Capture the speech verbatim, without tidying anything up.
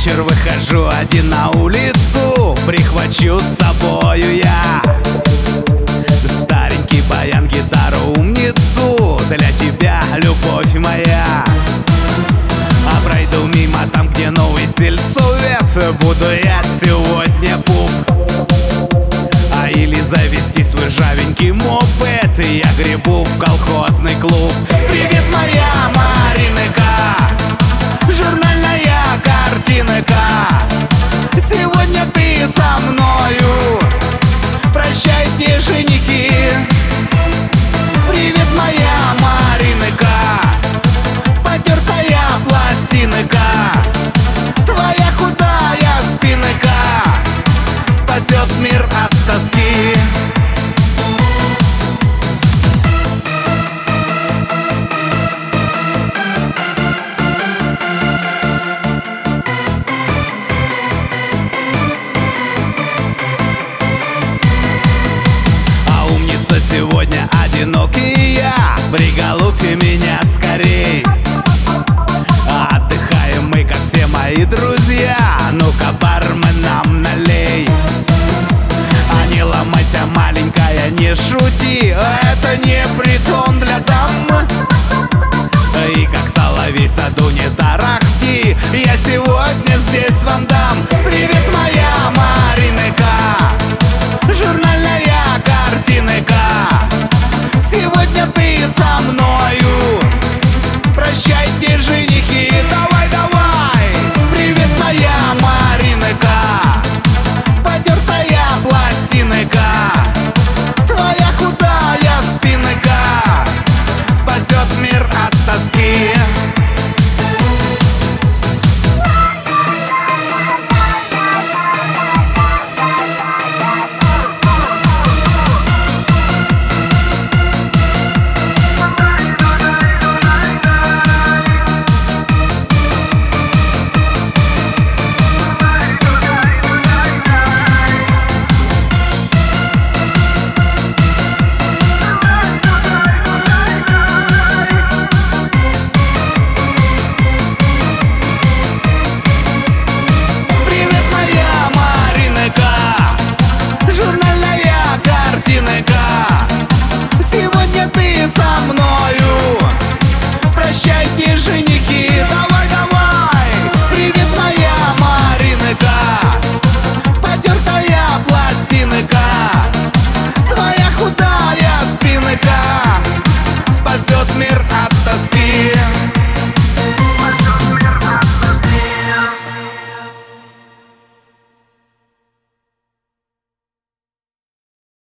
вечер выхожу один на улицу, прихвачу с собою я старенький баян, гитару, умницу. Для тебя, любовь моя. А пройду мимо там, где новый сельсовет, буду я сегодня пуп. А или завести свой ржавенький мопед, и я гребу в колхозный клуб. Привет, моя Маринка, журнальная картинка. Сегодня ты со мною, прощайте, женихи. Привет, моя Маринка, потертая пластинка. Твоя худая спинка спасет мир от тоски. Сегодня одинокий я, приголубьте меня скорей. Отдыхаем мы, как все мои друзья. Ну-ка,